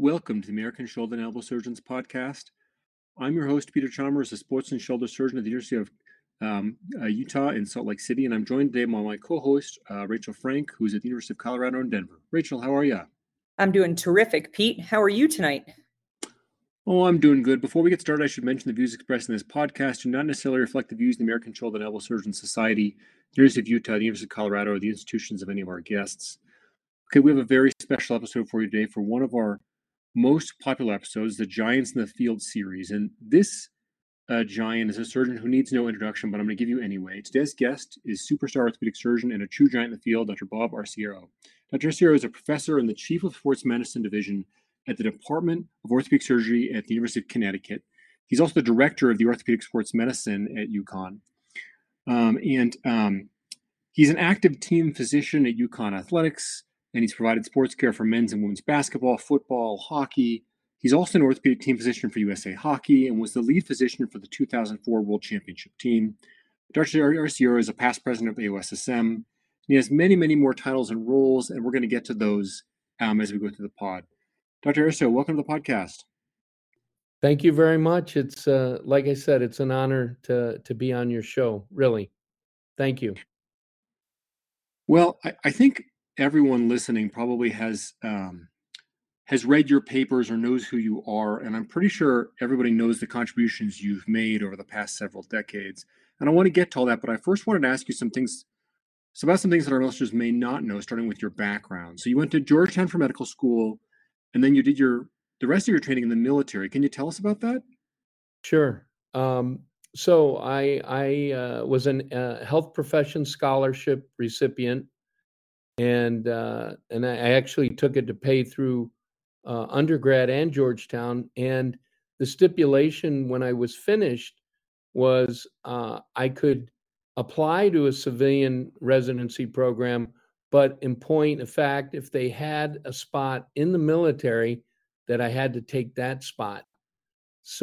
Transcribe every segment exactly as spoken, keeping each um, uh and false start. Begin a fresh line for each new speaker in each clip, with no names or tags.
Welcome to the American Shoulder and Elbow Surgeons podcast. I'm your host, Peter Chalmers, a sports and shoulder surgeon at the University of um, uh, Utah in Salt Lake City, and I'm joined today by my co-host, uh, Rachel Frank, who's at the University of Colorado in Denver. Rachel, how are you?
I'm doing terrific, Pete. How are you tonight?
Oh, I'm doing good. Before we get started, I should mention the views expressed in this podcast do not necessarily reflect the views of the American Shoulder and Elbow Surgeons Society, the University of Utah, the University of Colorado, or the institutions of any of our guests. Okay, we have a very special episode for you today for one of our most popular episodes, the Giants in the Field series. And this uh, giant is a surgeon who needs no introduction, but I'm going to give you anyway. Today's guest is superstar orthopedic surgeon and a true giant in the field, Doctor Bob Arciero. Doctor Arciero is a professor and the chief of sports medicine division at the Department of Orthopedic Surgery at the University of Connecticut. He's also the director of the Orthopedic Sports Medicine at UConn. Um, and um, he's an active team physician at UConn Athletics, and he's provided sports care for men's and women's basketball, football, hockey. He's also an orthopedic team physician for U S A Hockey and was the lead physician for the two thousand four World Championship team. Doctor Arciero is a past president of A O S S M. He has many, many more titles and roles, and we're going to get to those um, as we go through the pod. Doctor Arciero, welcome to the podcast.
Thank you very much. It's uh, like I said, it's an honor to to be on your show. Really, thank you.
Well, I, I think everyone listening probably has um, has read your papers or knows who you are, and I'm pretty sure everybody knows the contributions you've made over the past several decades. And I want to get to all that, but I first wanted to ask you some things so about some things that our listeners may not know, starting with your background. So you went to Georgetown for medical school, and then you did your the rest of your training in the military. Can you tell us about that?
Sure. Um, so I I uh, was a uh, health profession scholarship recipient, and uh, and I actually took it to pay through uh, undergrad and Georgetown. And the stipulation when I was finished was uh, I could apply to a civilian residency program, but in point of fact, if they had a spot in the military, that I had to take that spot. So,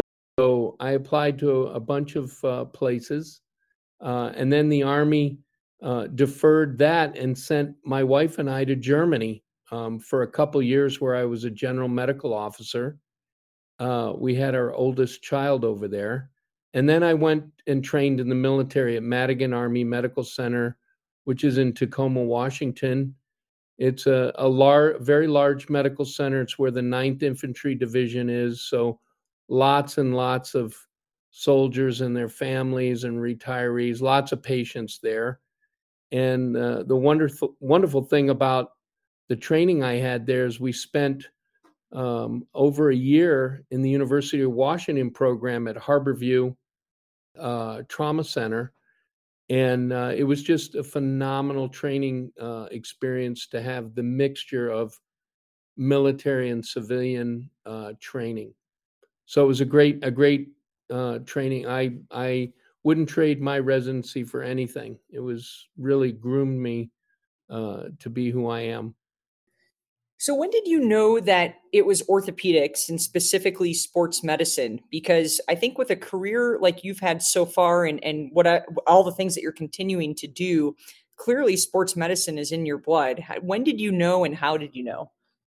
so I applied to a bunch of uh, places, uh, and then the Army uh, deferred that and sent my wife and I to Germany um, for a couple years, where I was a general medical officer. Uh, we had our oldest child over there. And then I went and trained in the military at Madigan Army Medical Center, which is in Tacoma, Washington. It's a, a lar- very large medical center. It's where the ninth Infantry Division is. So lots and lots of soldiers and their families and retirees, lots of patients there. And uh, the wonderful, wonderful thing about the training I had there is we spent um, over a year in the University of Washington program at Harborview uh, Trauma Center. And uh, it was just a phenomenal training uh, experience to have the mixture of military and civilian uh, training. So it was a great, a great uh, training. I I wouldn't trade my residency for anything. It was really groomed me uh, to be who I am.
So when did you know that it was orthopedics and specifically sports medicine? Because I think with a career like you've had so far and, and what I, all the things that you're continuing to do, clearly sports medicine is in your blood. When did you know and how did you know?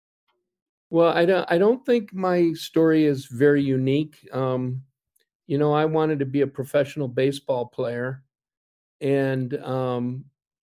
Well, I don't, I don't think my story is very unique. Um, you know, I wanted to be a professional baseball player, and um,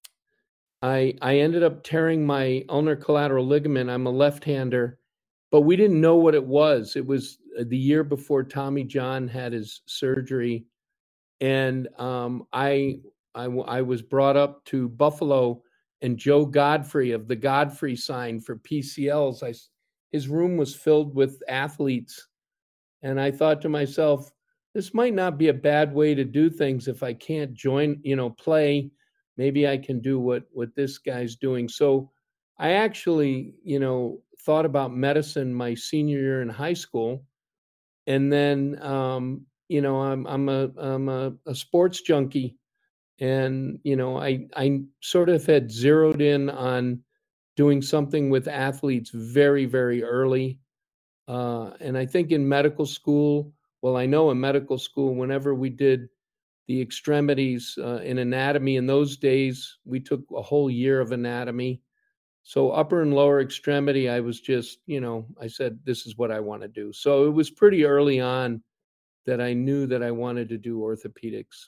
I I ended up tearing my ulnar collateral ligament. I'm a left-hander, but we didn't know what it was. It was uh, the year before Tommy John had his surgery, and um, I, I w- I was brought up to Buffalo, and Joe Godfrey of the Godfrey sign for P C Ls. I s- his room was filled with athletes, and I thought to myself, this might not be a bad way to do things if I can't join, you know, play. Maybe I can do what what this guy's doing. So I actually, you know, thought about medicine my senior year in high school, and then um, you know, I'm I'm a I'm a, a sports junkie, and you know, I I sort of had zeroed in on doing something with athletes very very early. Uh, and I think in medical school, well, I know in medical school, whenever we did the extremities uh, in anatomy, in those days, we took a whole year of anatomy. So upper and lower extremity, I was just, you know, I said, this is what I want to do. So it was pretty early on that I knew that I wanted to do orthopedics.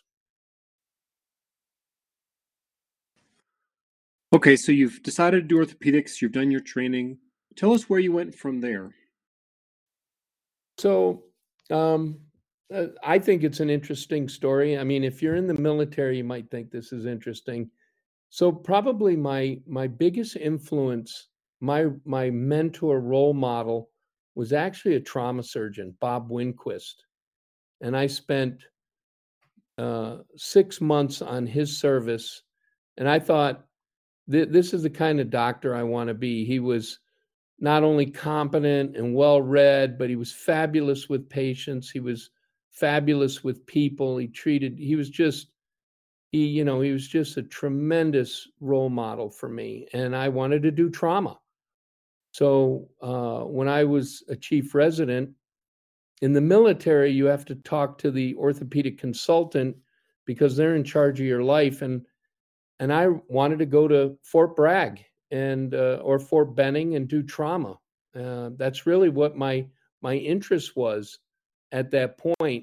Okay, so you've decided to do orthopedics, you've done your training. Tell us where you went from there.
So um, uh, I think it's an interesting story. I mean, if you're in the military, you might think this is interesting. So probably my my biggest influence, my my mentor role model was actually a trauma surgeon, Bob Winquist. And I spent uh, six months on his service. And I thought, th- this is the kind of doctor I want to be. He was not only competent and well-read, but he was fabulous with patients. He was fabulous with people. He treated, he was just, he, you know, he was just a tremendous role model for me. And I wanted to do trauma. So uh, when I was a chief resident, in the military, you have to talk to the orthopedic consultant because they're in charge of your life. And and I wanted to go to Fort Bragg and uh, or Fort Benning and do trauma. Uh, that's really what my my interest was at that point.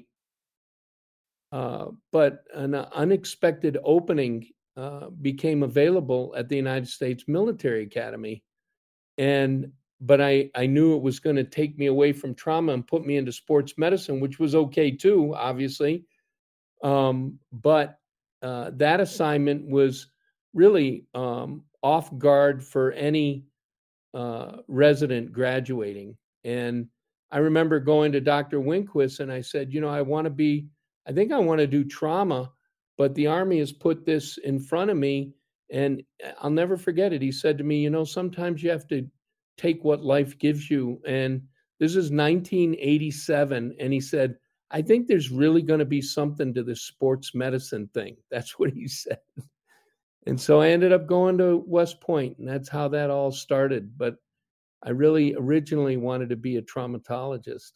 Uh, but an unexpected opening uh, became available at the United States Military Academy, and but I I knew it was going to take me away from trauma and put me into sports medicine, which was okay too, obviously. Um, but uh, that assignment was really um, off guard for any uh, resident graduating. And I remember going to Doctor Winquist and I said, you know, I want to be, I think I want to do trauma, but the Army has put this in front of me. And I'll never forget it. He said to me, you know, sometimes you have to take what life gives you. And this is nineteen eighty-seven. And he said, I think there's really going to be something to this sports medicine thing. That's what he said. And so I ended up going to West Point, and that's how that all started. But I really originally wanted to be a traumatologist.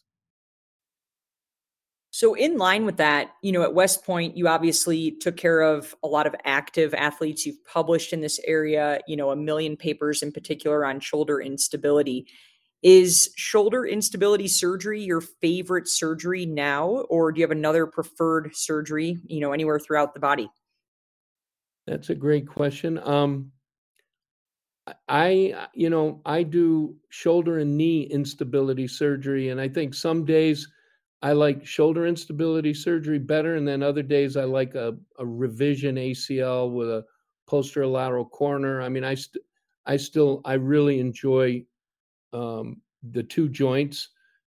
So in line with that, you know, at West Point, you obviously took care of a lot of active athletes. You've published in this area, you know, a million papers in particular on shoulder instability. Is shoulder instability surgery your favorite surgery now, or do you have another preferred surgery, you know, anywhere throughout the body?
That's a great question. Um, I, you know, I do shoulder and knee instability surgery, and I think some days I like shoulder instability surgery better, and then other days I like a, a revision A C L with a posterolateral corner. I mean, I, st- I still, I really enjoy um, the two joints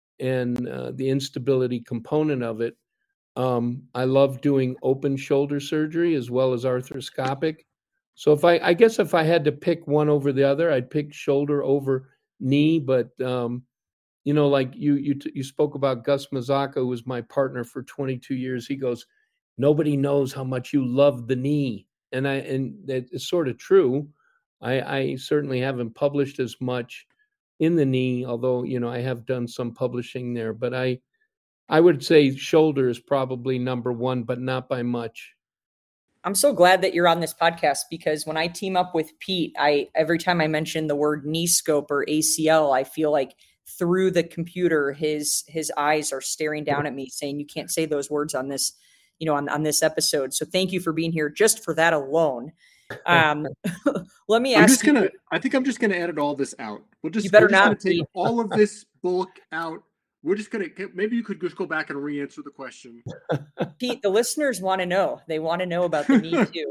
and uh, the instability component of it. Um, I love doing open shoulder surgery as well as arthroscopic. So if I, I guess if I had to pick one over the other, I'd pick shoulder over knee. But um, you know, like you you you spoke about Gus Mazzocca, who was my partner for twenty-two years. He goes, nobody knows how much you love the knee, and I and that is sort of true. I, I certainly haven't published as much in the knee, although you know I have done some publishing there. But I I would say shoulder is probably number one, but not by much.
I'm so glad that you're on this podcast because when I team up with Pete, I every time I mention the word knee scope or A C L, I feel like through the computer, his his eyes are staring down at me saying, you can't say those words on this, you know, on, on this episode. So thank you for being here just for that alone. Um, let me
I'm
ask
just
you.
gonna I think I'm just gonna edit all this out. We'll just
You better
we're just gonna
not,
take
Pete.
all of this bulk out. We're just gonna maybe you could just go back and re-answer the question.
Pete, the listeners want to know. They want to know about the knee too.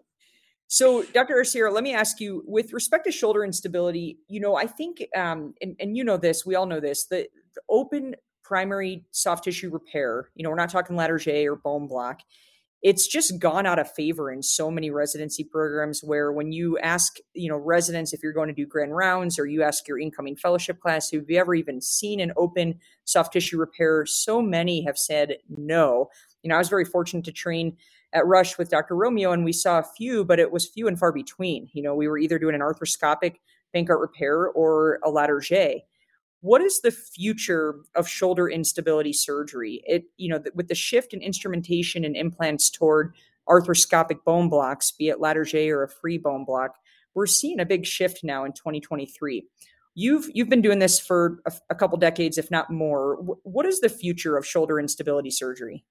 So, Doctor Arciero, let me ask you, with respect to shoulder instability, you know, I think, um, and, and you know this, we all know this, the, the open primary soft tissue repair, you know, we're not talking Latarjet or bone block. It's just gone out of favor in so many residency programs where when you ask, you know, residents if you're going to do grand rounds or you ask your incoming fellowship class, have you ever even seen an open soft tissue repair? So many have said no. You know, I was very fortunate to train at Rush with Doctor Romeo, and we saw a few, but it was few and far between. You know, we were either doing an arthroscopic Bankart repair or a Latarjet. What is the future of shoulder instability surgery? It, you know, with the shift in instrumentation and implants toward arthroscopic bone blocks, be it Latarjet or a free bone block, we're seeing a big shift now in twenty twenty-three. You've you've been doing this for a, a couple decades, if not more. W- what is the future of shoulder instability surgery?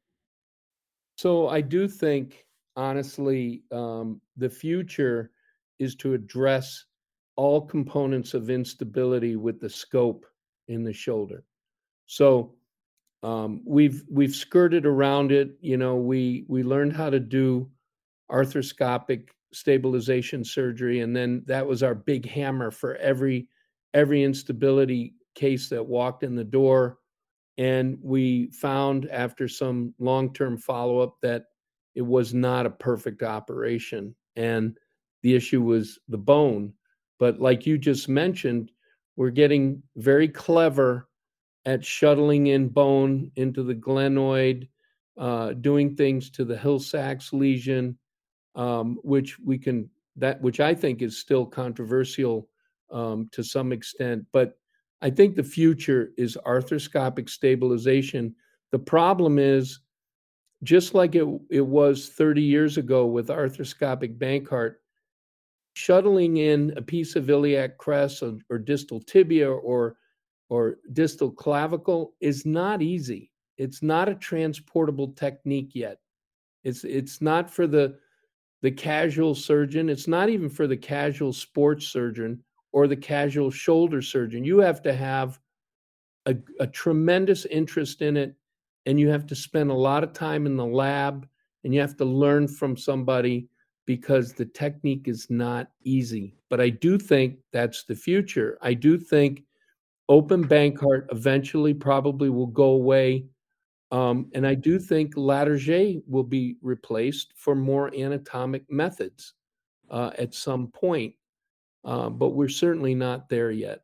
So I do think, honestly, um, the future is to address all components of instability with the scope in the shoulder. So um, we've we've skirted around it. You know, we we learned how to do arthroscopic stabilization surgery, and then that was our big hammer for every every instability case that walked in the door. And we found after some long-term follow-up that it was not a perfect operation, and the issue was the bone. But like you just mentioned, we're getting very clever at shuttling in bone into the glenoid, uh, doing things to the Hill-Sachs lesion, um, which we can that which I think is still controversial um, to some extent. But I think the future is arthroscopic stabilization. The problem is, just like it, it was thirty years ago with arthroscopic Bankart, shuttling in a piece of iliac crest or, or distal tibia or or distal clavicle is not easy. It's not a transportable technique yet. It's it's not for the the casual surgeon. It's not even for the casual sports surgeon or the casual shoulder surgeon. You have to have a, a tremendous interest in it, and you have to spend a lot of time in the lab, and you have to learn from somebody because the technique is not easy. But I do think that's the future. I do think open Bankart eventually probably will go away. Um, and I do think Latarjet will be replaced for more anatomic methods uh, at some point, uh, but we're certainly not there yet.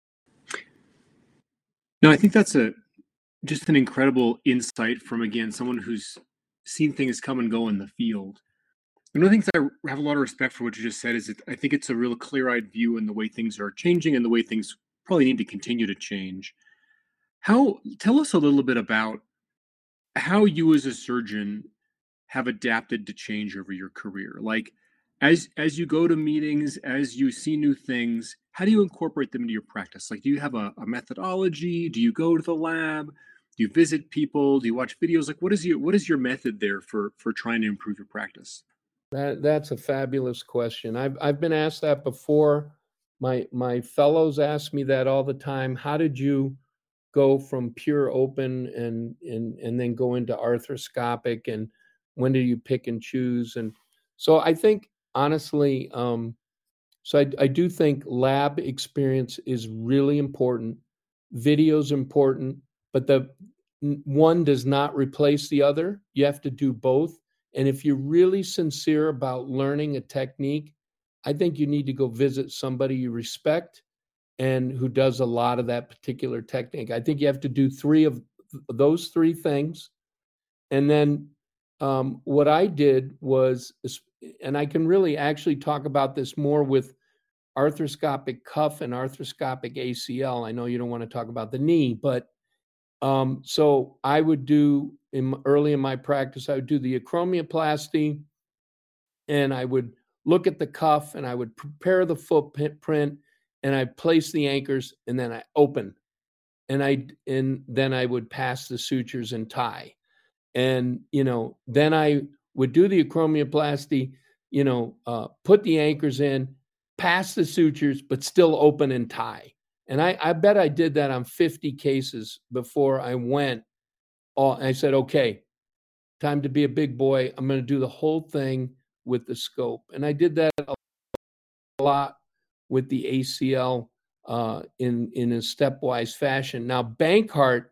No, I think that's a just an incredible insight from, again, someone who's seen things come and go in the field. One of the things I have a lot of respect for what you just said is that I think it's a real clear-eyed view in the way things are changing and the way things probably need to continue to change. How Tell us a little bit about how you as a surgeon have adapted to change over your career. Like as as you go to meetings, as you see new things, how do you incorporate them into your practice? Like, do you have a, a methodology? Do you go to the lab? Do you visit people? Do you watch videos? Like, what is your what is your method there for for trying to improve your practice?
That that's a fabulous question. I've I've been asked that before. My my fellows ask me that all the time. How did you go from pure open and and and then go into arthroscopic, and when do you pick and choose? And so I think honestly, um, so I, I do think lab experience is really important. Video's important, but the one does not replace the other. You have to do both. And if you're really sincere about learning a technique, I think you need to go visit somebody you respect and who does a lot of that particular technique. I think you have to do three of those three things. And then um, what I did was, and I can really actually talk about this more with arthroscopic cuff and arthroscopic A C L. I know you don't want to talk about the knee, but um, so I would do in early in my practice, I would do the acromioplasty, and I would look at the cuff, and I would prepare the footprint, and I place the anchors, and then I open, and I and then I would pass the sutures and tie, and you know then I would do the acromioplasty, you know, uh, put the anchors in, pass the sutures, but still open and tie. And I, I bet I did that on fifty cases before I went. All, I said, okay, time to be a big boy. I'm going to do the whole thing with the scope. And I did that a lot with the A C L uh, in, in a stepwise fashion. Now, Bankart,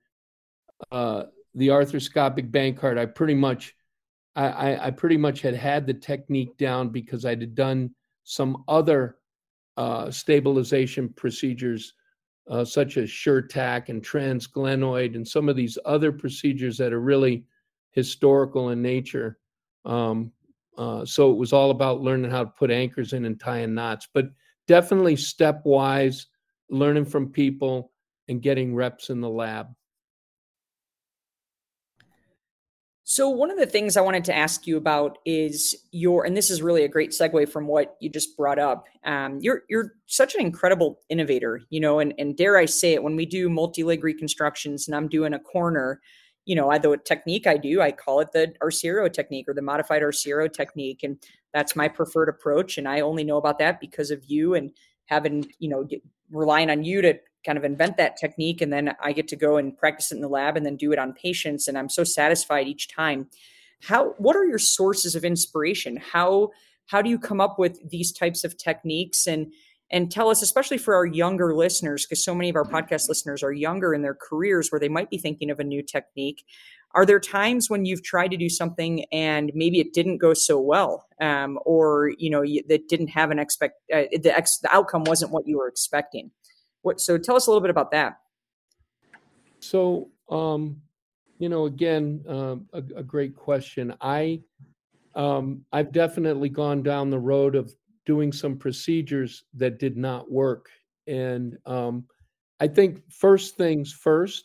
uh, the arthroscopic Bankart, I pretty much, I, I, I pretty much had had the technique down because I had done some other uh, stabilization procedures uh, such as SureTac and transglenoid and some of these other procedures that are really historical in nature. Um, uh, so it was all about learning how to put anchors in and tying knots, but definitely stepwise, learning from people and getting reps in the lab.
So one of the things I wanted to ask you about is your, and this is really a great segue from what you just brought up. Um, you're you're such an incredible innovator, you know, and and dare I say it, when we do multi-leg reconstructions and I'm doing a corner, you know, I the technique I do, I call it the Arciero technique or the modified Arciero technique, and that's my preferred approach. And I only know about that because of you and having, you know, get, relying on you to kind of invent that technique, and then I get to go and practice it in the lab and then do it on patients, and I'm so satisfied each time. How what are your sources of inspiration? How how do you come up with these types of techniques, and and tell us, especially for our younger listeners, because so many of our podcast listeners are younger in their careers where they might be thinking of a new technique. Are there times when you've tried to do something and maybe it didn't go so well, um, or you know you, that didn't have an expect uh, the ex, the outcome wasn't what you were expecting? What, so tell us a little bit about that.
So, um, you know, again, uh, a, a great question. I, um, I've definitely gone down the road of doing some procedures that did not work. And um, I think first things first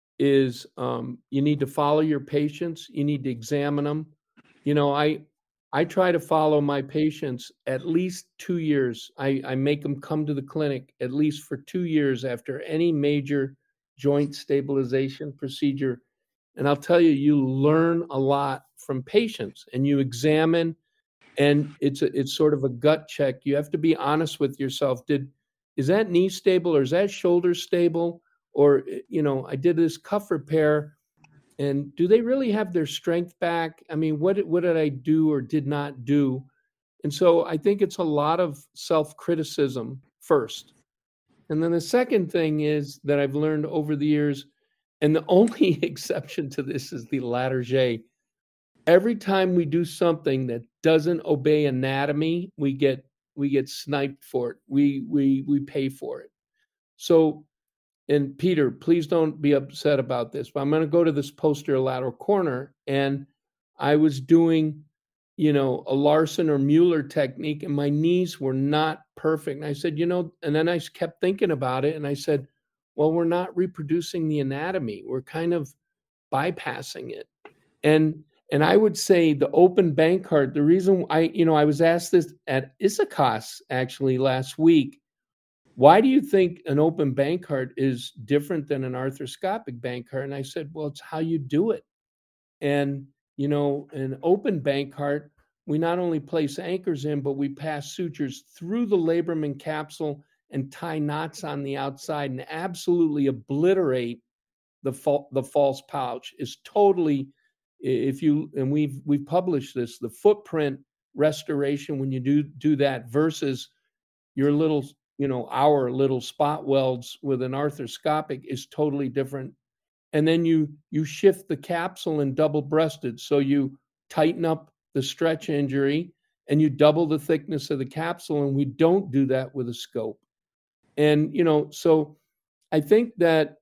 is um, you need to follow your patients. You need to examine them. You know, I, I try to follow my patients at least two years. I, I make them come to the clinic at least for two years after any major joint stabilization procedure. And I'll tell you, you learn a lot from patients and you examine, and it's a, it's sort of a gut check. You have to be honest with yourself. Did, is that knee stable, or is that shoulder stable? Or, you know, I did this cuff repair, and do they really have their strength back? I mean, what, what did I do or did not do? And so I think it's a lot of self-criticism first. And then the second thing is that I've learned over the years, and the only exception to this is the Latarjet. Every time we do something that doesn't obey anatomy, we get we get sniped for it. We we we pay for it. So, and Peter, please don't be upset about this, but I'm going to go to this posterior lateral corner, and I was doing, you know, a Larson or Mueller technique, and my knees were not perfect. And I said, you know, and then I kept thinking about it, and I said, well, we're not reproducing the anatomy. We're kind of bypassing it. And and I would say the open Bankart, the reason I, you know, I was asked this at Issachas actually last week. Why do you think an open Bankart is different than an arthroscopic Bankart? And I said, well, it's how you do it. And, you know, an open Bankart, we not only place anchors in, but we pass sutures through the Laberman capsule and tie knots on the outside and absolutely obliterate the fa- the false pouch. Is totally, if you, and we've we've published this, the footprint restoration when you do do that versus your little, you know, our little spot welds with an arthroscopic is totally different. And then you you shift the capsule in double breasted, so you tighten up the stretch injury and you double the thickness of the capsule, and we don't do that with a scope. And, you know, so I think that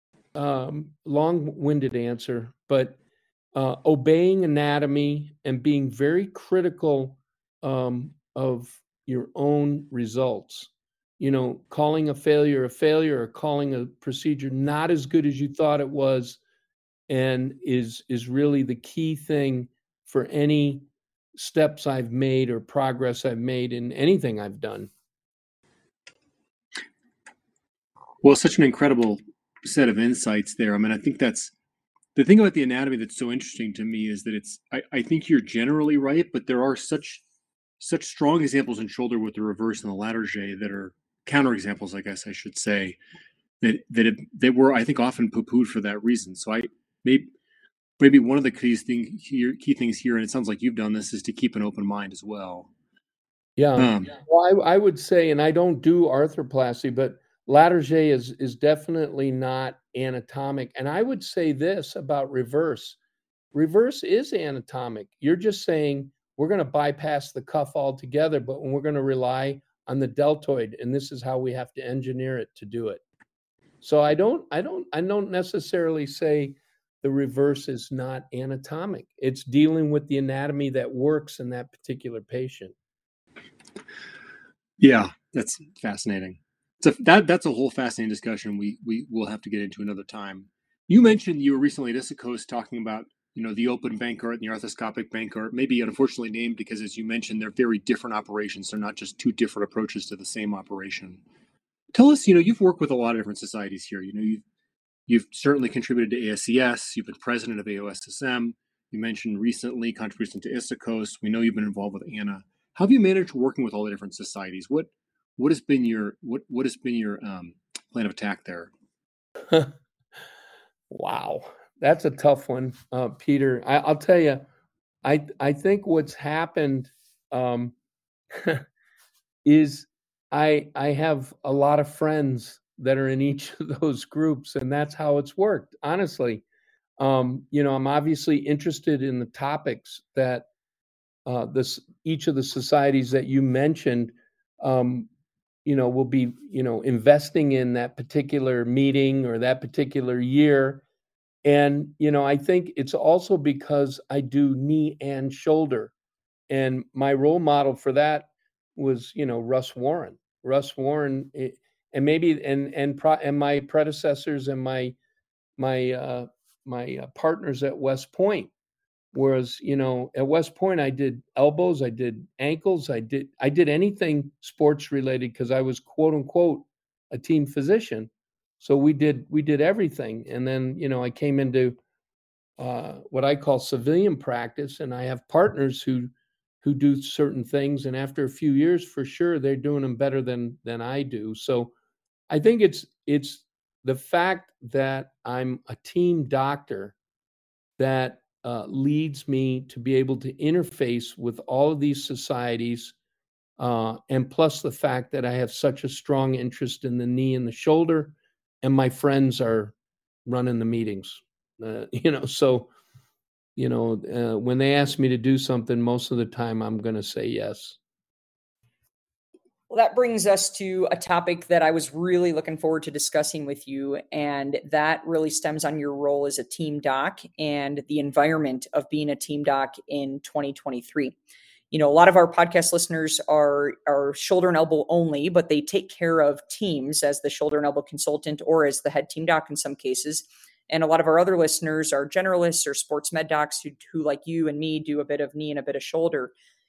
um, long-winded answer, but uh, obeying anatomy and being very critical um, of your own results. You know, calling a failure a failure, or calling a procedure not as good as you thought it was, and is is really the key thing for any steps I've made or progress I've made in anything I've done.
Well, such an incredible set of insights there. I mean, I think that's the thing about the anatomy that's so interesting to me is that it's, I, I think you're generally right, but there are such such strong examples in shoulder with the reverse and the Latarjet that are counterexamples, I guess I should say, that that it, that were, I think, often poo-pooed for that reason. So I maybe maybe one of the key thing here, key things here, and it sounds like you've done this, is to keep an open mind as well.
Yeah.
Um,
Well, I, I would say, and I don't do arthroplasty, but Latarjet is is definitely not anatomic. And I would say this about reverse. Reverse is anatomic. You're just saying we're going to bypass the cuff altogether, but we're going to rely on the deltoid, and this is how we have to engineer it to do it. So I don't, I don't, I don't necessarily say the reverse is not anatomic. It's dealing with the anatomy that works in that particular patient.
Yeah, that's fascinating. So that that's a whole fascinating discussion we we will have to get into another time. You mentioned you were recently at Issachos talking about you know, the open Bankart and the arthroscopic Bankart, maybe unfortunately named because, as you mentioned, they're very different operations. They're not just two different approaches to the same operation. Tell us, you know, you've worked with a lot of different societies here. You know, you've you've certainly contributed to A S C S. You've been president of A O S S M. You mentioned recently contribution to ISAKOS. We know you've been involved with A N A. How have you managed working with all the different societies? What what has been your what what has been your um, plan of attack there?
Wow, that's a tough one, uh, Peter. I, I'll tell you, I I think what's happened um, is I I have a lot of friends that are in each of those groups, and that's how it's worked. Honestly, um, you know, I'm obviously interested in the topics that uh, this each of the societies that you mentioned, um, you know, will be you know investing in that particular meeting or that particular year. And, you know, I think it's also because I do knee and shoulder. And my role model for that was, you know, Russ Warren. Russ Warren, eh, and maybe and and pro, and my predecessors and my my uh, my uh, partners at West Point. Whereas, you know, at West Point, I did elbows, I did ankles, I did I did anything sports related because I was quote unquote a team physician. So we did we did everything, and then you know I came into uh, what I call civilian practice, and I have partners who who do certain things, and after a few years, for sure, they're doing them better than than I do. So I think it's it's the fact that I'm a team doctor that uh, leads me to be able to interface with all of these societies, uh, and plus the fact that I have such a strong interest in the knee and the shoulder, and my friends are running the meetings. Uh, you know, so you know uh, when they ask me to do something, most of the time I'm going to say yes.
Well, that brings us to a topic that I was really looking forward to discussing with you, and that really stems on your role as a team doc and the environment of being a team doc in twenty twenty-three. You know, a lot of our podcast listeners are are shoulder and elbow only, but they take care of teams as the shoulder and elbow consultant or as the head team doc in some cases. And a lot of our other listeners are generalists or sports med docs who, who like you and me, do a bit of knee and a bit of shoulder.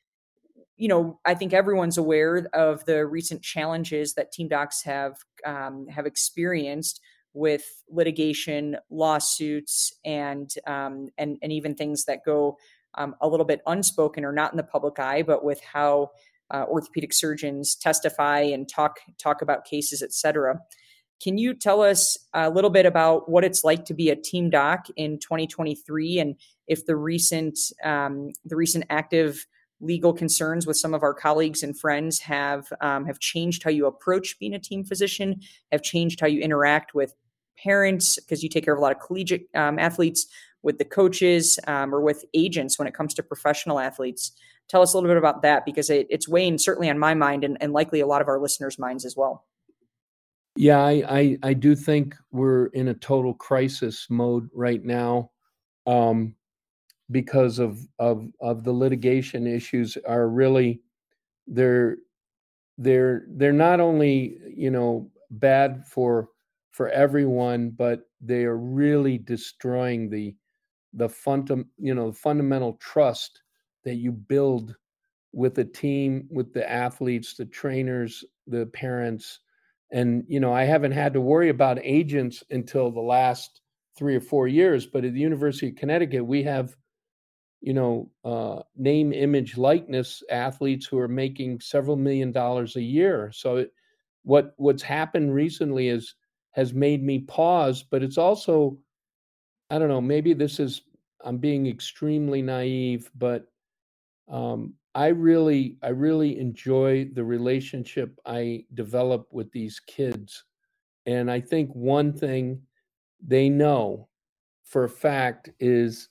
You know, I think everyone's aware of the recent challenges that team docs have um, have experienced with litigation, lawsuits, and um, and and even things that go um, a little bit unspoken or not in the public eye, but with how uh, orthopedic surgeons testify and talk talk about cases, et cetera. Can you tell us a little bit about what it's like to be a team doc in twenty twenty-three, and if the recent um, the recent active legal concerns with some of our colleagues and friends have um, have changed how you approach being a team physician, have changed how you interact with parents, because you take care of a lot of collegiate um, athletes, with the coaches, um, or with agents when it comes to professional athletes. Tell us a little bit about that, because it, it's weighing certainly on my mind, and, and likely a lot of our listeners' minds as well.
Yeah, I, I, I do think we're in a total crisis mode right now. Um, because of of of the litigation issues are really they're they're they're not only you know bad for for everyone, but they are really destroying the the fundam you know fundamental trust that you build with the team, with the athletes, the trainers, the parents. And you know I haven't had to worry about agents until the last three or four years, but at the University of Connecticut we have you know, uh, name, image, likeness athletes who are making several million dollars a year. So it, what what's happened recently is has made me pause, but it's also, I don't know, maybe this is I'm being extremely naive, but um, I really I really enjoy the relationship I develop with these kids, and I think one thing they know for a fact is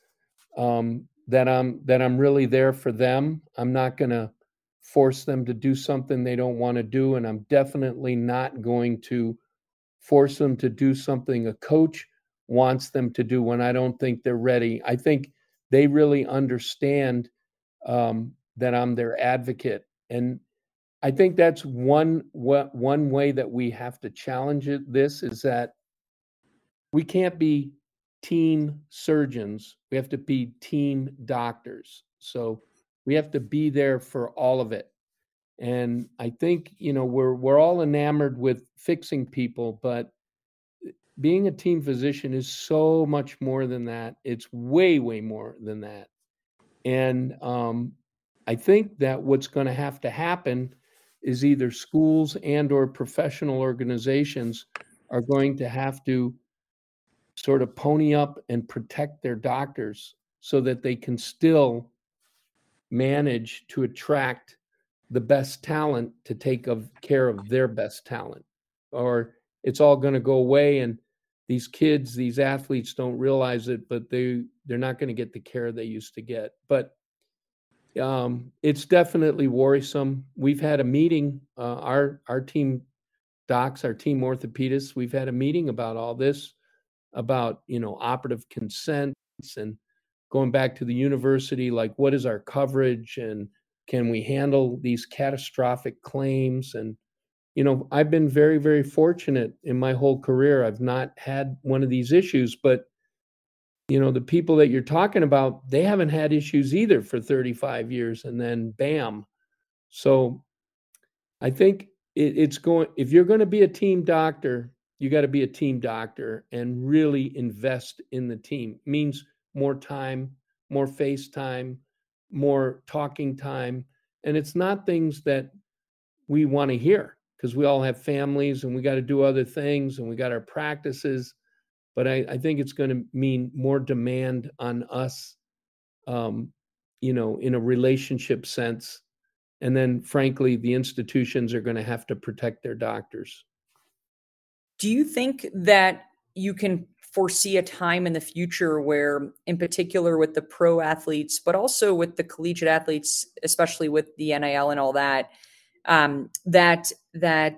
um, that I'm that I'm really there for them. I'm not going to force them to do something they don't want to do, and I'm definitely not going to force them to do something a coach wants them to do when I don't think they're ready. I think they really understand um, that I'm their advocate, and I think that's one what one way that we have to challenge it. This is that we can't be team surgeons. We have to be team doctors. So we have to be there for all of it. And I think, you know, we're we're all enamored with fixing people, but being a team physician is so much more than that. It's way, way more than that. And um, I think that what's going to have to happen is either schools and or professional organizations are going to have to sort of pony up and protect their doctors so that they can still manage to attract the best talent to take of care of their best talent, or it's all going to go away and these kids, these athletes don't realize it, but they they're not going to get the care they used to get. But um, it's definitely worrisome. We've had a meeting, uh, our our team docs, our team orthopedists, we've had a meeting about all this, about, you know, operative consents and going back to the university, like what is our coverage and can we handle these catastrophic claims? And, you know, I've been very, very fortunate in my whole career. I've not had one of these issues, but, you know, the people that you're talking about, they haven't had issues either for thirty-five years and then bam. So I think it, it's going, if you're going to be a team doctor, you got to be a team doctor and really invest in the team. It means more time, more face time, more talking time. And it's not things that we want to hear because we all have families and we got to do other things and we got our practices. But I, I think it's going to mean more demand on us, um, you know, in a relationship sense. And then, frankly, the institutions are going to have to protect their doctors.
Do you think that you can foresee a time in the future where, in particular with the pro athletes, but also with the collegiate athletes, especially with the N I L and all that, um, that that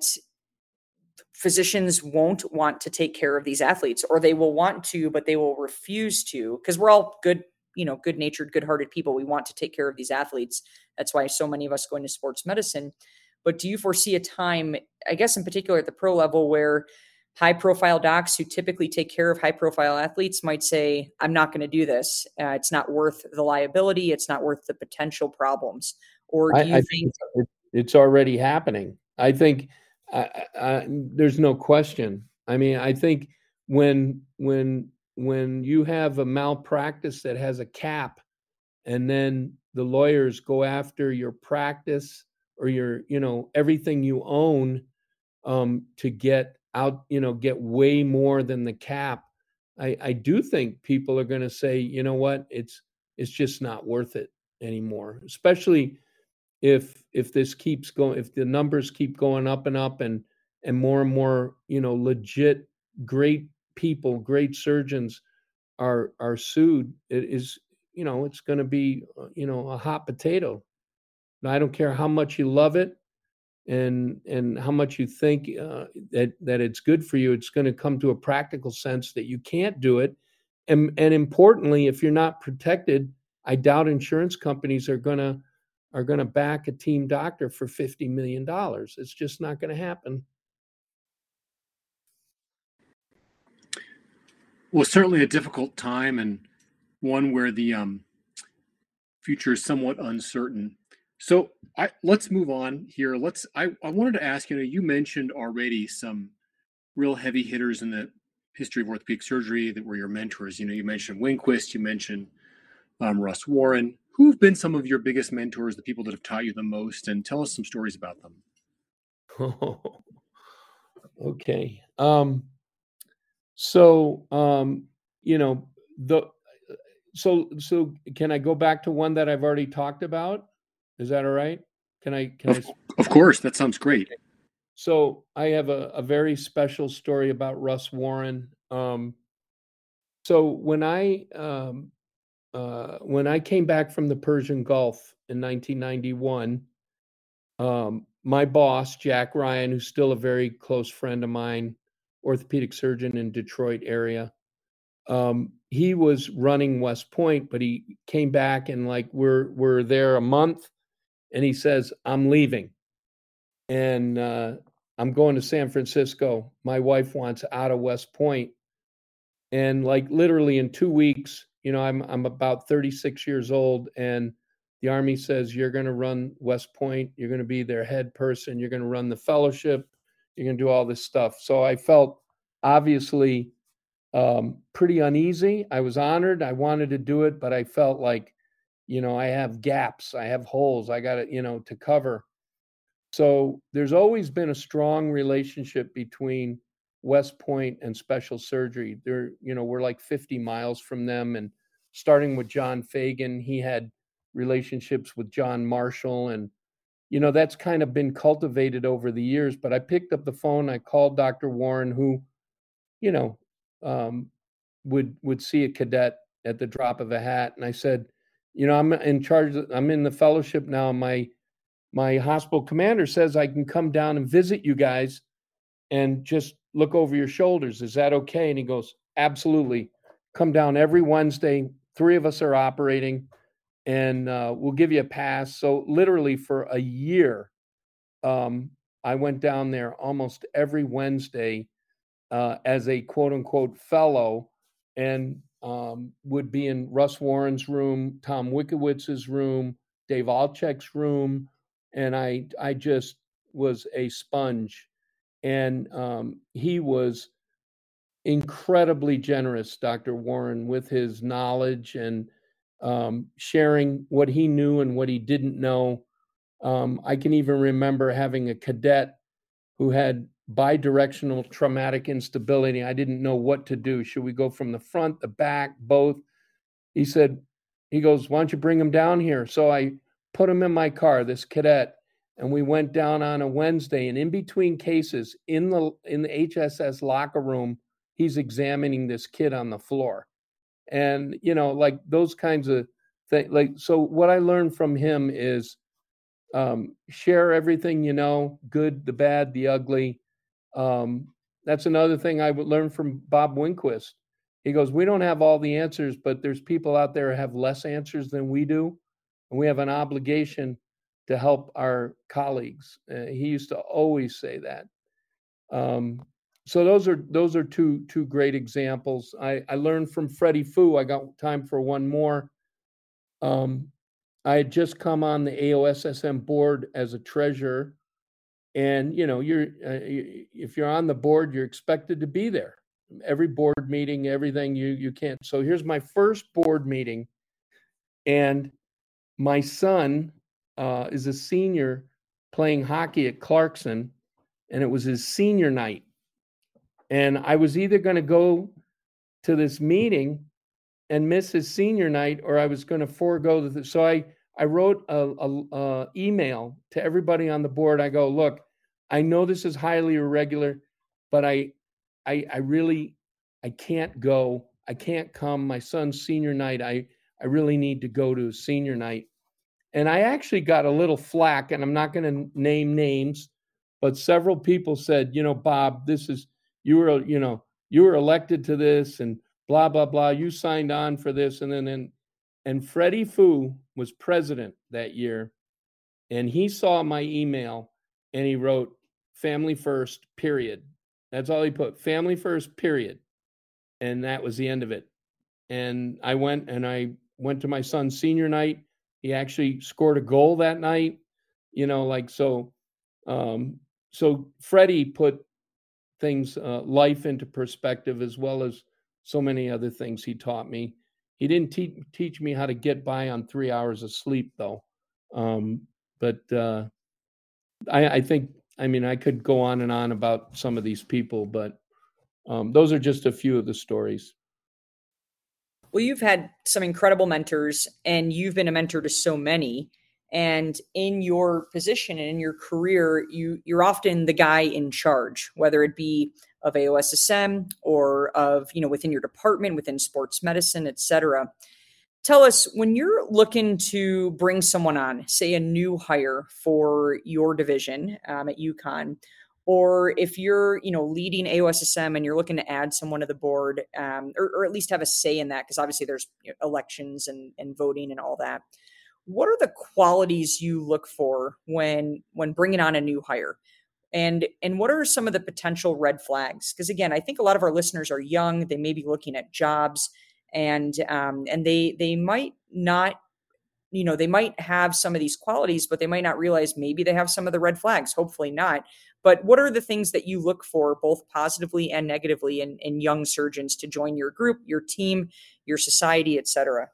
physicians won't want to take care of these athletes, or they will want to, but they will refuse to, because we're all good, you know, good-natured, good-hearted people. We want to take care of these athletes. That's why so many of us go into sports medicine. But do you foresee a time, I guess in particular at the pro level, where high-profile docs who typically take care of high-profile athletes might say, I'm not going to do this. Uh, it's not worth the liability. It's not worth the potential problems. Or do
I,
you
I
think...
think it's already happening? I think I, I, there's no question. I mean, I think when when when you have a malpractice that has a cap, and then the lawyers go after your practice or your, you know, everything you own, um, to get out, you know, get way more than the cap. I, I do think people are going to say, you know what, it's it's just not worth it anymore, especially if if this keeps going, if the numbers keep going up and up, and and more and more, you know, legit great people, great surgeons are are sued. It is, you know, it's going to be, you know, a hot potato. And I don't care how much you love it and and how much you think uh, that that it's good for you. It's going to come to a practical sense that you can't do it. And and importantly, if you're not protected, I doubt insurance companies are going to are going to back a team doctor for fifty million dollars. It's just not going to happen.
Well, certainly a difficult time, and one where the um, future is somewhat uncertain. So I, let's move on here. Let's. I, I wanted to ask you. Know, you mentioned already some real heavy hitters in the history of orthopedic surgery that were your mentors. You know, you mentioned Winquist. You mentioned um, Russ Warren. Who have been some of your biggest mentors, the people that have taught you the most, and tell us some stories about them.
Oh, okay. Um, so, um, you know, the so so can I go back to one that I've already talked about? Is that all right? Can I? Can
Of,
I?
of course, that sounds great.
So I have a, a very special story about Russ Warren. Um, so when I um, uh, when I came back from the Persian Gulf in nineteen ninety-one, um, my boss, Jack Ryan, who's still a very close friend of mine, orthopedic surgeon in Detroit area, um, he was running West Point, but he came back and like we're we're there a month, and he says, I'm leaving. And uh, I'm going to San Francisco. My wife wants out of West Point. And like literally in two weeks, you know, I'm I'm about thirty-six years old, and the Army says you're going to run West Point, you're going to be their head person, you're going to run the fellowship, you're going to do all this stuff. So I felt obviously um, pretty uneasy. I was honored. I wanted to do it, but I felt like, you know, I have gaps, I have holes, I got to, you know, to cover. So there's always been a strong relationship between West Point and special surgery. They're, you know, we're like fifty miles from them. And starting with John Fagan, he had relationships with John Marshall. And, you know, that's kind of been cultivated over the years. But I picked up the phone, I called Doctor Warren, who, you know, um, would would see a cadet at the drop of a hat. And I said, you know, I'm in charge, of, I'm in the fellowship now. My my hospital commander says I can come down and visit you guys and just look over your shoulders. Is that okay? And he goes, absolutely. Come down every Wednesday. Three of us are operating, and uh, we'll give you a pass. So literally for a year, um, I went down there almost every Wednesday uh, as a quote unquote fellow, and um, would be in Russ Warren's room, Tom Wickowitz's room, Dave Alczyk's room. And I, I just was a sponge. And um, he was incredibly generous, Doctor Warren, with his knowledge and um, sharing what he knew and what he didn't know. Um, I can even remember having a cadet who had bidirectional traumatic instability. I didn't know what to do. Should we go from the front, the back, both? He said, he goes, why don't you bring him down here? So I put him in my car, this cadet, and we went down on a Wednesday. And in between cases, in the in the H S S locker room, he's examining this kid on the floor. And, you know, like those kinds of things. Like, so what I learned from him is um, share everything you know, good, the bad, the ugly. Um, that's another thing I would learn from Bob Winquist. He goes, we don't have all the answers, but there's people out there who have less answers than we do. And we have an obligation to help our colleagues. Uh, he used to always say that. Um, so those are those are two two great examples. I, I learned from Freddie Fu. I got time for one more. Um, I had just come on the A O S S M board as a treasurer, and you know, you're uh, if you're on the board, you're expected to be there. Every board meeting, everything you you can't. So here's my first board meeting, and my son uh, is a senior playing hockey at Clarkson, and it was his senior night. And I was either going to go to this meeting and miss his senior night, or I was going to forego the. So I I wrote a, a, a email to everybody on the board. I go, look, I know this is highly irregular, but I I I really I can't go. I can't come. My son's senior night. I I really need to go to his senior night. And I actually got a little flack, and I'm not going to name names, but several people said, you know, Bob, this is, you were, you know, you were elected to this and blah, blah, blah. You signed on for this. And then, and, and Freddie Fu was president that year. And he saw my email and he wrote family first, period. That's all he put, family first, period. And that was the end of it. And I went and I went to my son's senior night. He actually scored a goal that night, you know, like, so, um, so Freddie put things, uh, life into perspective, as well as so many other things he taught me. He didn't te- teach me how to get by on three hours of sleep though. Um, but, uh, I, I think, I mean, I could go on and on about some of these people, but, um, those are just a few of the stories.
Well, you've had some incredible mentors, and you've been a mentor to so many. And in your position and in your career, you, you're often the guy in charge, whether it be of A O S S M or of, you know, within your department, within sports medicine, et cetera. Tell us, when you're looking to bring someone on, say a new hire for your division um, at UConn, or if you're, you know, leading A O S S M and you're looking to add someone to the board, um, or, or at least have a say in that, because obviously there's, you know, elections and, and voting and all that. What are the qualities you look for when when bringing on a new hire? And and what are some of the potential red flags? Because again, I think a lot of our listeners are young. They may be looking at jobs, and um, and they they might not, you know, they might have some of these qualities, but they might not realize maybe they have some of the red flags. Hopefully not. But what are the things that you look for, both positively and negatively, in, in young surgeons to join your group, your team, your society, et cetera?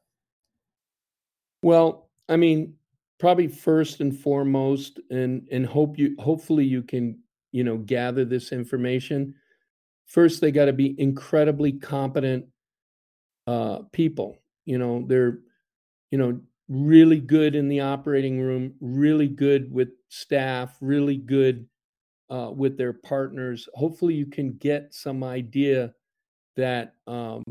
Well, I mean, probably first and foremost, and and hope you hopefully you can, you know, gather this information. First, they got to be incredibly competent uh, people. You know, they're, you know, really good in the operating room, really good with staff, really good uh, with their partners. Hopefully, you can get some idea that um,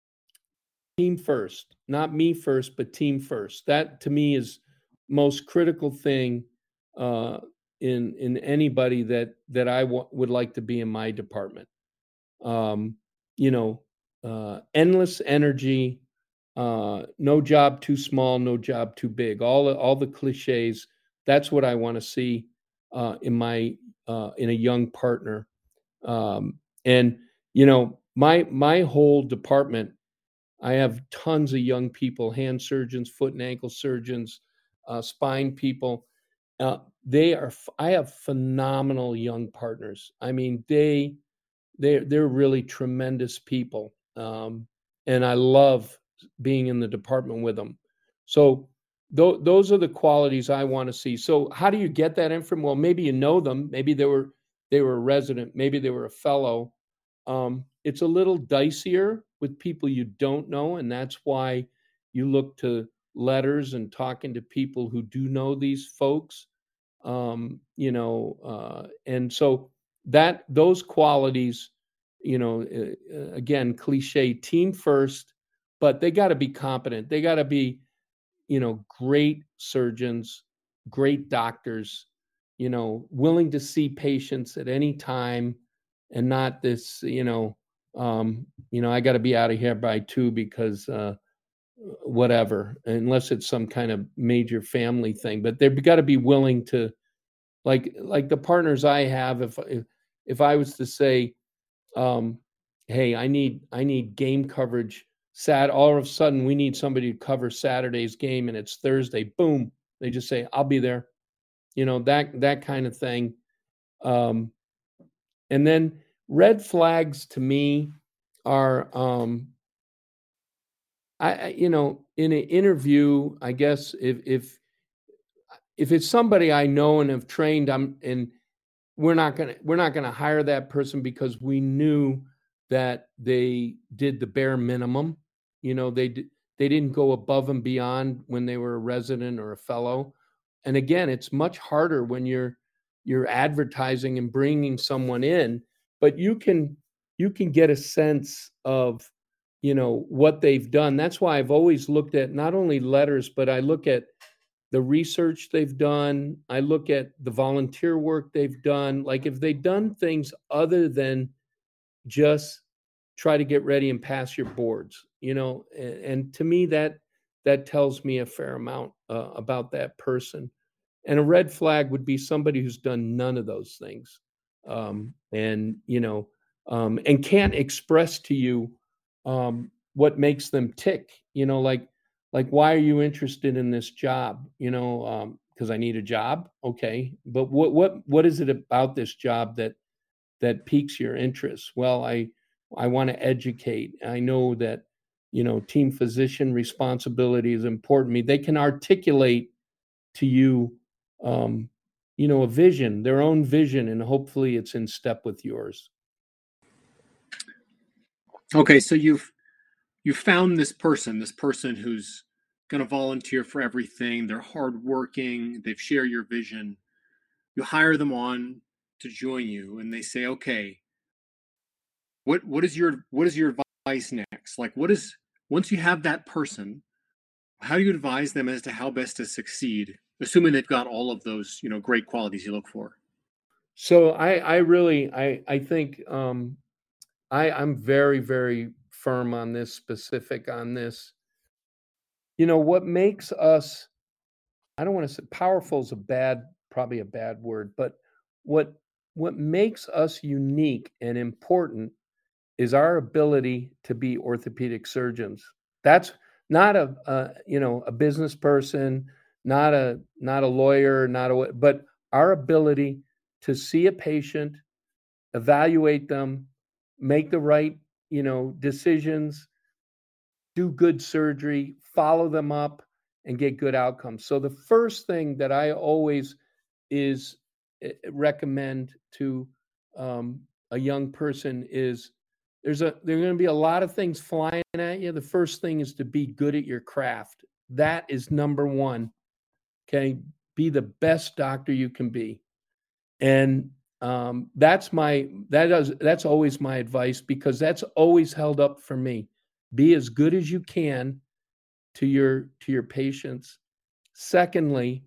team first, not me first, but team first. That to me is most critical thing uh, in in anybody that that I w- would like to be in my department. Um, you know, uh, endless energy, uh, no job too small, no job too big. All the, all the cliches. That's what I want to see uh, in my uh, in a young partner. Um, and you know, my my whole department, I have tons of young people, hand surgeons, foot and ankle surgeons, uh, spine people. Uh, they are. f- I have phenomenal young partners. I mean, they they they're really tremendous people, um, and I love being in the department with them. So tho- those are the qualities I want to see. So how do you get that information? Well, maybe you know them. Maybe they were they were a resident. Maybe they were a fellow. Um, it's a little dicier with people you don't know, and that's why you look to letters and talking to people who do know these folks. Um, you know, uh, and so that those qualities, you know, uh, uh, again, cliche, team first, but they got to be competent. They got to be, you know, great surgeons, great doctors, you know, willing to see patients at any time, and not this, you know, um, you know, I got to be out of here by two because uh, whatever, unless it's some kind of major family thing. But they've got to be willing to, like, like the partners I have. If if, if I was to say, um, hey, I need I need game coverage. Sat all of a sudden we need somebody to cover Saturday's game and it's Thursday. Boom, they just say I'll be there. You know, that that kind of thing. Um, and then red flags to me are, um, I, I you know, in an interview, I guess if if if it's somebody I know and have trained, I'm and we're not gonna we're not gonna hire that person because we knew that they did the bare minimum. You know, they d- they didn't go above and beyond when they were a resident or a fellow. And again, it's much harder when you're you're advertising and bringing someone in, but you can you can get a sense of, you know, what they've done. That's why I've always looked at not only letters, but I look at the research they've done. I look at the volunteer work they've done. Like if they've done things other than just try to get ready and pass your boards, you know, and, and to me that that tells me a fair amount uh, about that person. And a red flag would be somebody who's done none of those things, um, and you know, um, and can't express to you um, what makes them tick. You know, like like why are you interested in this job? You know, because I need a job. Okay, but what what what is it about this job that that piques your interest? Well, I I want to educate. I know that, you know, team physician responsibility is important to me. They can articulate to you, um, you know, a vision, their own vision, and hopefully it's in step with yours.
Okay, so you've you found this person, this person who's going to volunteer for everything. They're hardworking. They've shared your vision. You hire them on to join you, and they say, "Okay, what what is your what is your advice next? Like, what is once you have that person, how do you advise them as to how best to succeed, assuming they've got all of those, you know, great qualities you look for?"
So I I really I I think um, I I'm very very firm on this, specific on this. You know what makes us, I don't want to say powerful is a bad, probably a bad word, but what what makes us unique and important is our ability to be orthopedic surgeons. That's not a, a you know a business person, not a not a lawyer, not a but our ability to see a patient, evaluate them, make the right you know decisions, do good surgery, follow them up, and get good outcomes. So the first thing that I always is eh, recommend to um, a young person is there's a there are going to be a lot of things flying at you. The first thing is to be good at your craft. That is number one. Okay, be the best doctor you can be, and um, that's my that is that's always my advice because that's always held up for me. Be as good as you can to your to your patients. Secondly,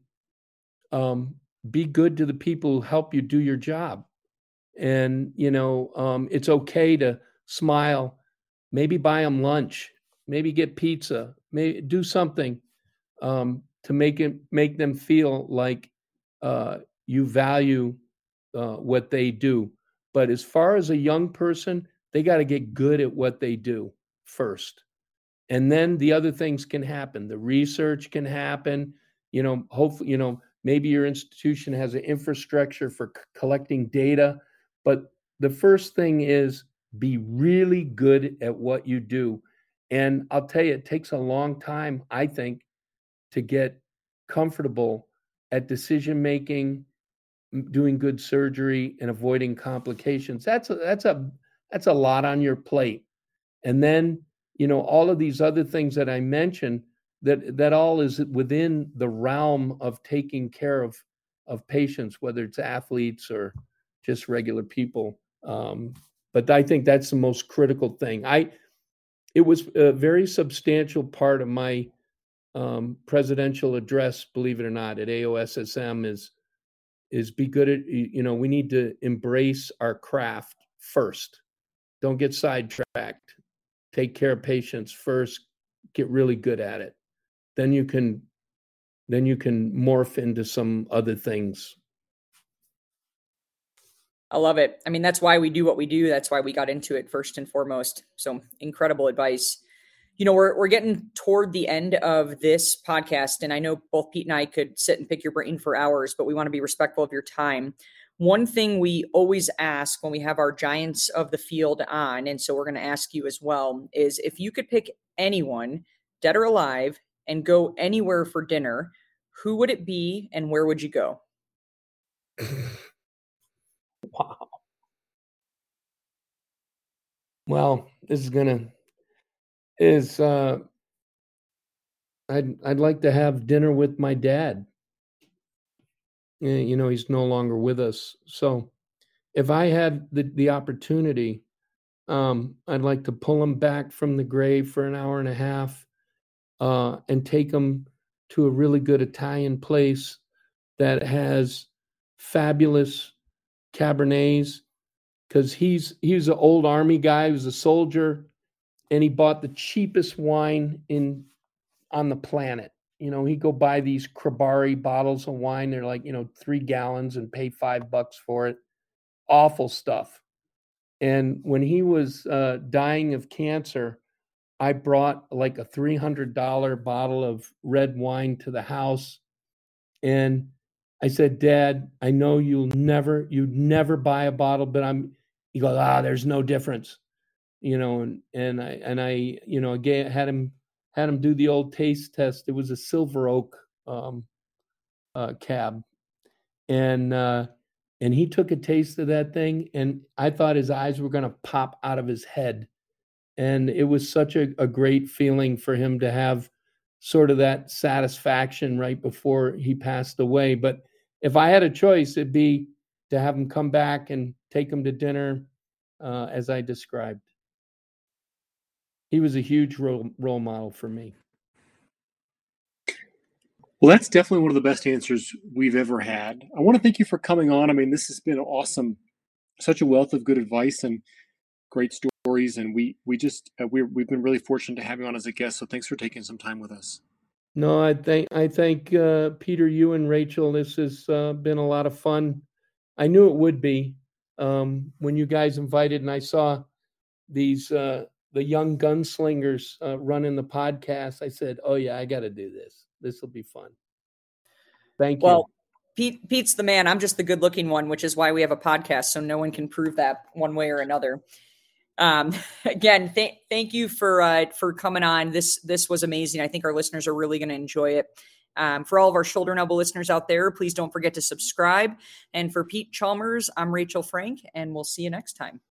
um, be good to the people who help you do your job. And, you know, um, it's okay to smile, maybe buy them lunch, maybe get pizza, maybe do something um, to make it make them feel like uh, you value uh, what they do. But as far as a young person, they got to get good at what they do first. And then the other things can happen. The research can happen. You know, hopefully, you know, maybe your institution has an infrastructure for c- collecting data. But the first thing is be really good at what you do. And I'll tell you, it takes a long time, I think, to get comfortable at decision making, m- doing good surgery, and avoiding complications. That's a, that's a that's a lot on your plate. And then, you know, all of these other things that I mentioned, that that all is within the realm of taking care of of patients, whether it's athletes or just regular people. Um, but I think that's the most critical thing. I It was a very substantial part of my um, presidential address, believe it or not, at A O S S M is is be good at you know we need to embrace our craft first. Don't get sidetracked. Take care of patients first, get really good at it. Then you can then you can morph into some other things.
I love it. I mean, that's why we do what we do. That's why we got into it first and foremost. So incredible advice. You know, we're we're getting toward the end of this podcast, and I know both Pete and I could sit and pick your brain for hours, but we want to be respectful of your time. One thing we always ask when we have our giants of the field on, and so we're going to ask you as well, is if you could pick anyone, dead or alive, and go anywhere for dinner, who would it be and where would you go?
Wow. Well, this is gonna is uh I'd I'd like to have dinner with my dad. Eh, You know, he's no longer with us. So if I had the, the opportunity, um, I'd like to pull him back from the grave for an hour and a half, uh, and take him to a really good Italian place that has fabulous Cabernets. Because he's he was an old army guy, he was a soldier, and he bought the cheapest wine in on the planet. You know, he'd go buy these Krabari bottles of wine. They're like, you know, three gallons and pay five bucks for it. Awful stuff. And when he was uh, dying of cancer, I brought like a three hundred dollars bottle of red wine to the house. And I said, Dad, I know you'll never, you'd never buy a bottle, but I'm, he goes, ah, there's no difference, you know, and, and I, and I, you know, again, had him, had him do the old taste test. It was a Silver Oak um, uh, cab. And, uh, and he took a taste of that thing, and I thought his eyes were going to pop out of his head. And it was such a, a great feeling for him to have sort of that satisfaction right before he passed away. But if I had a choice, it'd be to have him come back and take him to dinner, uh, as I described. He was a huge role, role model for me.
Well, that's definitely one of the best answers we've ever had. I want to thank you for coming on. I mean, this has been awesome. Such a wealth of good advice and great stories. And we we just uh, we we've been really fortunate to have you on as a guest. So thanks for taking some time with us.
No, I think I thank uh, Peter, you and Rachel. This has uh, been a lot of fun. I knew it would be um, when you guys invited, and I saw these uh, the young gunslingers uh, running the podcast. I said, "Oh yeah, I got to do this. This will be fun." Thank
Well,
you.
Pete, Pete's the man. I'm just the good looking one, which is why we have a podcast. So no one can prove that one way or another. Um, again, th- thank you for, uh, for coming on. This, this was amazing. I think our listeners are really going to enjoy it. Um, for all of our shoulder and elbow listeners out there, please don't forget to subscribe. And for Pete Chalmers, I'm Rachel Frank, and we'll see you next time.